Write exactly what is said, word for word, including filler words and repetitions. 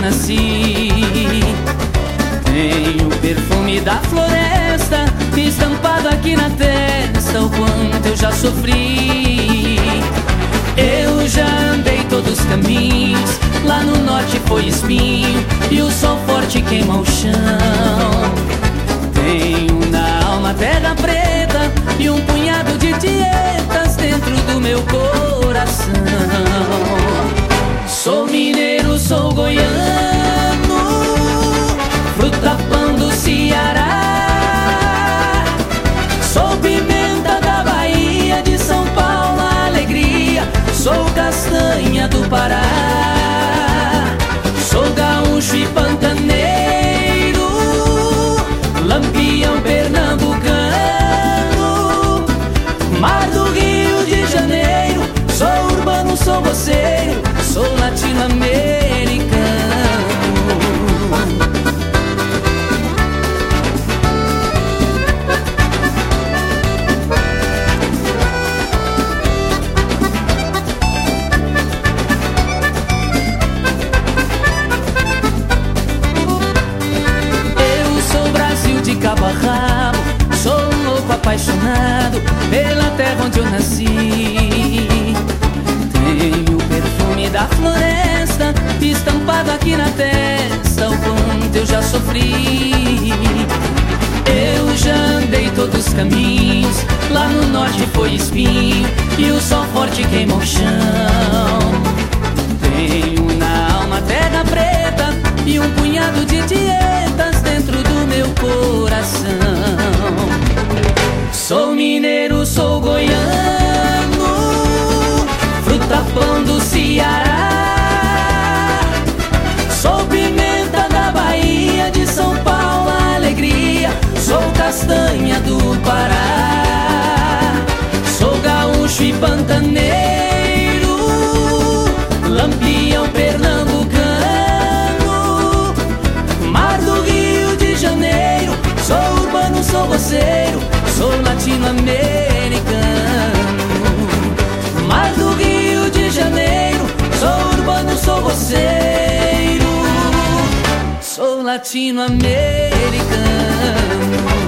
nasci. Tem o perfume da floresta estampado aqui na testa, o quanto eu já sofri. Eu já andei todos os caminhos, lá no norte foi espinho e o sol forte queima o chão. Tenho na alma terra preta e um punhado de tietas dentro do meu coração. Sou mineiro, sou goiano, fruta pão do Ceará. Sou pimenta da Bahia, de São Paulo a alegria. Sou castanha do Pará. Sou gaúcho e pantaneiro, lampião pernambucano, mar do Rio de Janeiro. Sou urbano, sou roceiro, sou latino-americano. De cabo a rabo, sou um louco apaixonado pela terra onde eu nasci. Tenho o perfume da floresta estampado aqui na testa, o quanto eu já sofri. Eu já andei todos os caminhos, lá no norte foi espinho e o sol forte queima o chão. Tenho na alma terra preta e um punhado de tietas dentro do meu coração. Sou mineiro, sou goiano, fruta pão do Ceará. Sou pimenta da Bahia, de São Paulo a alegria. Sou castanha do Pará. Sou gaúcho e pantaneiro, lampião pernambucano, mar do Rio de Janeiro. Sou urbano, sou roceiro, sou latino-americano. Mar do Rio de Janeiro, sou urbano, sou roceiro, sou latino-americano.